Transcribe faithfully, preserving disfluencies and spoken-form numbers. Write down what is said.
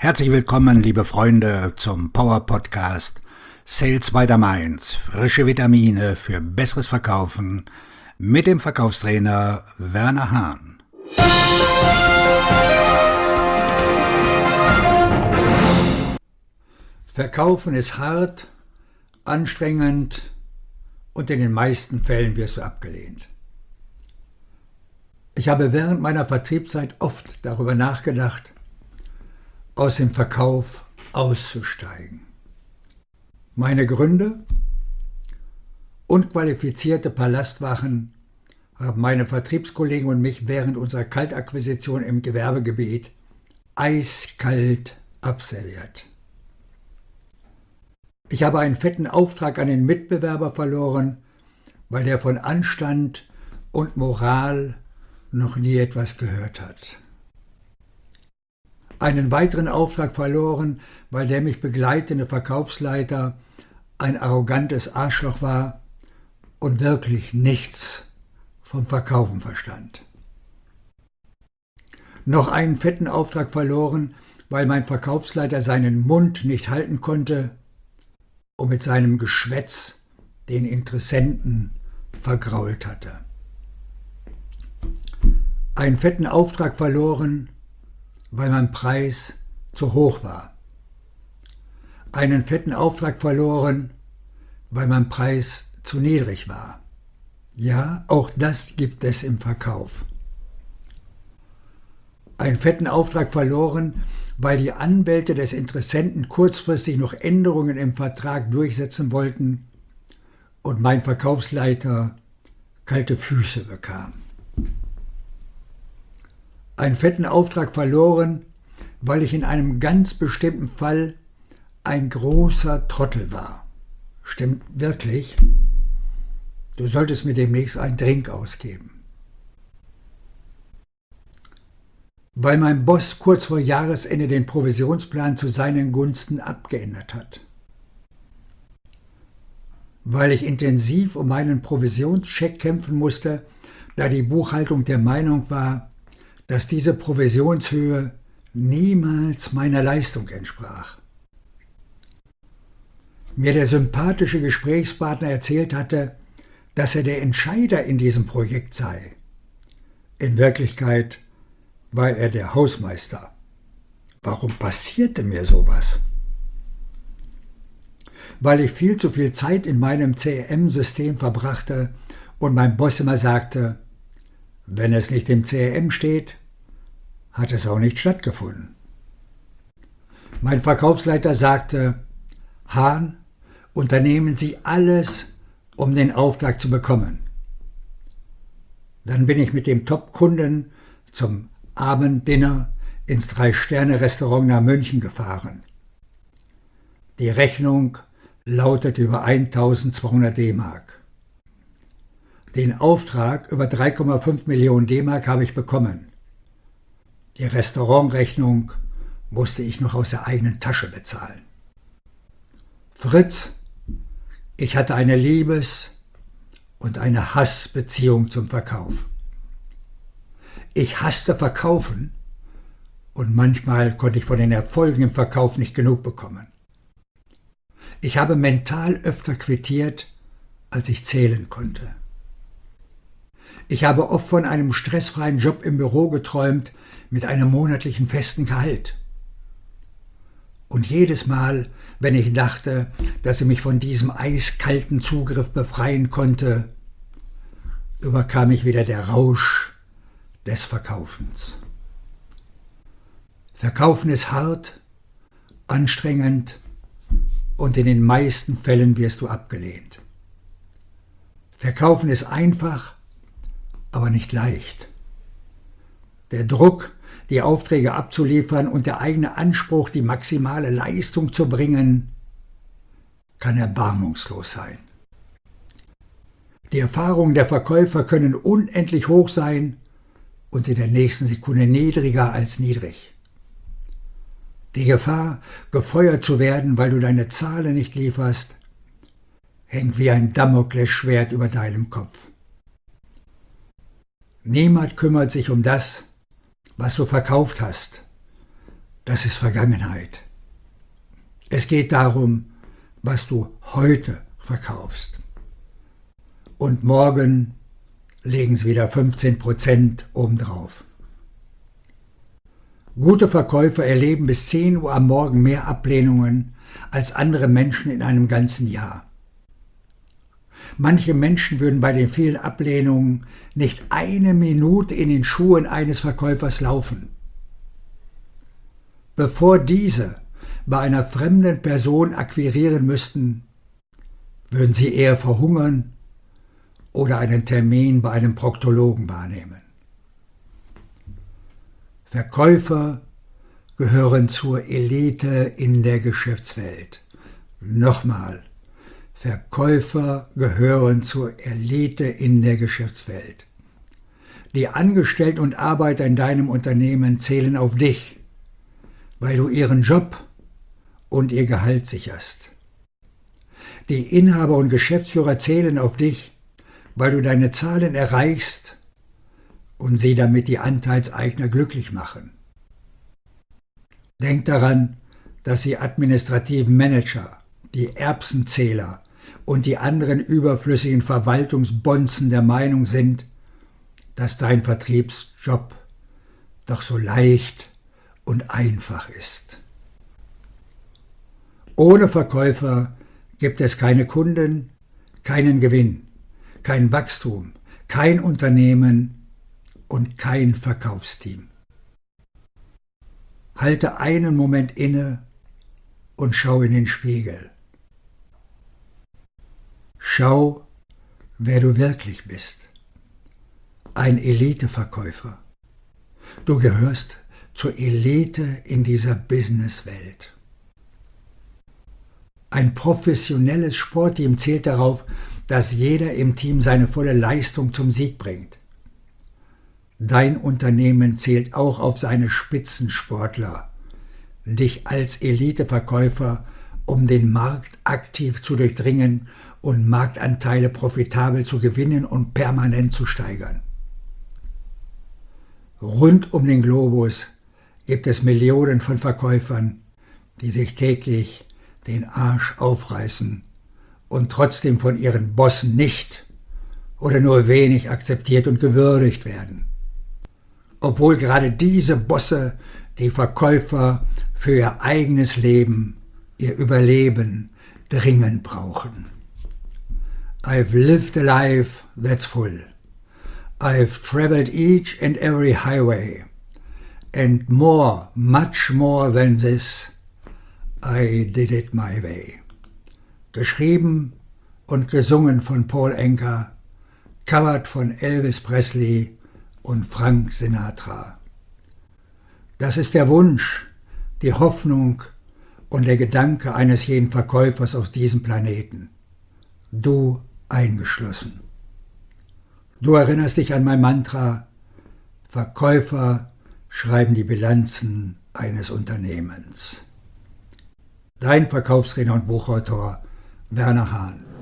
Herzlich willkommen, liebe Freunde, zum Power Podcast Sales by the Mainz. Frische Vitamine für besseres Verkaufen mit dem Verkaufstrainer Werner Hahn. Verkaufen ist hart, anstrengend und in den meisten Fällen wirst du abgelehnt. Ich habe während meiner Vertriebszeit oft darüber nachgedacht, aus dem Verkauf auszusteigen. Meine Gründe? Unqualifizierte Palastwachen haben meine Vertriebskollegen und mich während unserer Kaltakquisition im Gewerbegebiet eiskalt abserviert. Ich habe einen fetten Auftrag an den Mitbewerber verloren, weil der von Anstand und Moral noch nie etwas gehört hat. Einen weiteren Auftrag verloren, weil der mich begleitende Verkaufsleiter ein arrogantes Arschloch war und wirklich nichts vom Verkaufen verstand. Noch einen fetten Auftrag verloren, weil mein Verkaufsleiter seinen Mund nicht halten konnte und mit seinem Geschwätz den Interessenten vergrault hatte. Einen fetten Auftrag verloren, weil mein Preis zu hoch war. Einen fetten Auftrag verloren, weil mein Preis zu niedrig war. Ja, auch das gibt es im Verkauf. Einen fetten Auftrag verloren, weil die Anwälte des Interessenten kurzfristig noch Änderungen im Vertrag durchsetzen wollten und mein Verkaufsleiter kalte Füße bekam. Einen fetten Auftrag verloren, weil ich in einem ganz bestimmten Fall ein großer Trottel war. Stimmt wirklich? Du solltest mir demnächst einen Drink ausgeben. Weil mein Boss kurz vor Jahresende den Provisionsplan zu seinen Gunsten abgeändert hat. Weil ich intensiv um meinen Provisionscheck kämpfen musste, da die Buchhaltung der Meinung war, dass diese Provisionshöhe niemals meiner Leistung entsprach. Mir der sympathische Gesprächspartner erzählt hatte, dass er der Entscheider in diesem Projekt sei. In Wirklichkeit war er der Hausmeister. Warum passierte mir sowas? Weil ich viel zu viel Zeit in meinem C R M-System verbrachte und mein Boss immer sagte, wenn es nicht im C R M steht, hat es auch nicht stattgefunden. Mein Verkaufsleiter sagte, Hahn, unternehmen Sie alles, um den Auftrag zu bekommen. Dann bin ich mit dem Top-Kunden zum Abenddinner ins Drei-Sterne-Restaurant nach München gefahren. Die Rechnung lautet über eintausendzweihundert D-Mark. Den Auftrag über drei Komma fünf Millionen D-Mark habe ich bekommen. Die Restaurantrechnung musste ich noch aus der eigenen Tasche bezahlen. Fritz, ich hatte eine Liebes- und eine Hassbeziehung zum Verkauf. Ich hasste Verkaufen und manchmal konnte ich von den Erfolgen im Verkauf nicht genug bekommen. Ich habe mental öfter quittiert, als ich zählen konnte. Ich habe oft von einem stressfreien Job im Büro geträumt, mit einem monatlichen festen Gehalt. Und jedes Mal, wenn ich dachte, dass ich mich von diesem eiskalten Zugriff befreien konnte, überkam mich wieder der Rausch des Verkaufens. Verkaufen ist hart, anstrengend und in den meisten Fällen wirst du abgelehnt. Verkaufen ist einfach, aber nicht leicht. Der Druck, die Aufträge abzuliefern und der eigene Anspruch, die maximale Leistung zu bringen, kann erbarmungslos sein. Die Erfahrungen der Verkäufer können unendlich hoch sein und in der nächsten Sekunde niedriger als niedrig. Die Gefahr, gefeuert zu werden, weil du deine Zahlen nicht lieferst, hängt wie ein Damoklesschwert über deinem Kopf. Niemand kümmert sich um das, was du verkauft hast. das ist Vergangenheit. Es geht darum, was du heute verkaufst. Und morgen legen sie wieder fünfzehn Prozent obendrauf. Gute Verkäufer erleben bis zehn Uhr am Morgen mehr Ablehnungen als andere Menschen in einem ganzen Jahr. Manche Menschen würden bei den vielen Ablehnungen nicht eine Minute in den Schuhen eines Verkäufers laufen. Bevor diese bei einer fremden Person akquirieren müssten, würden sie eher verhungern oder einen Termin bei einem Proktologen wahrnehmen. Verkäufer gehören zur Elite in der Geschäftswelt. Nochmal, Verkäufer gehören zur Elite in der Geschäftswelt. Die Angestellten und Arbeiter in deinem Unternehmen zählen auf dich, weil du ihren Job und ihr Gehalt sicherst. Die Inhaber und Geschäftsführer zählen auf dich, weil du deine Zahlen erreichst und sie damit die Anteilseigner glücklich machen. Denk daran, dass die administrativen Manager, die Erbsenzähler und die anderen überflüssigen Verwaltungsbonzen der Meinung sind, dass dein Vertriebsjob doch so leicht und einfach ist. Ohne Verkäufer gibt es keine Kunden, keinen Gewinn, kein Wachstum, kein Unternehmen und kein Verkaufsteam. Halte einen Moment inne und schau in den Spiegel. Schau, wer du wirklich bist. Ein Eliteverkäufer. Du gehörst zur Elite in dieser Businesswelt. Ein professionelles Sportteam zählt darauf, dass jeder im Team seine volle Leistung zum Sieg bringt. Dein Unternehmen zählt auch auf seine Spitzensportler, dich als Eliteverkäufer, um den Markt aktiv zu durchdringen und Marktanteile profitabel zu gewinnen und permanent zu steigern. Rund um den Globus gibt es Millionen von Verkäufern, die sich täglich den Arsch aufreißen und trotzdem von ihren Bossen nicht oder nur wenig akzeptiert und gewürdigt werden. Obwohl gerade diese Bosse die Verkäufer für ihr eigenes Leben, ihr Überleben dringend brauchen. I've lived a life that's full. I've traveled each and every highway. And more, much more than this, I did it my way. Geschrieben und gesungen von Paul Anka, covered von Elvis Presley und Frank Sinatra. Das ist der Wunsch, die Hoffnung und der Gedanke eines jeden Verkäufers auf diesem Planeten. Du eingeschlossen. Du erinnerst dich an mein Mantra: Verkäufer schreiben die Bilanzen eines Unternehmens. Dein Verkaufstrainer und Buchautor Werner Hahn.